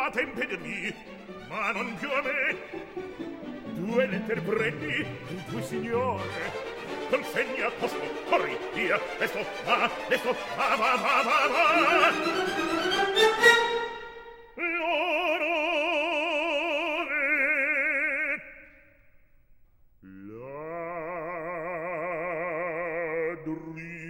fate impedirmi, ma non più a me. 2 lettere prendi, il tuo signore, consegna posto, corri, via, presto, va, va, va, va, va, va. L'orore, ladri.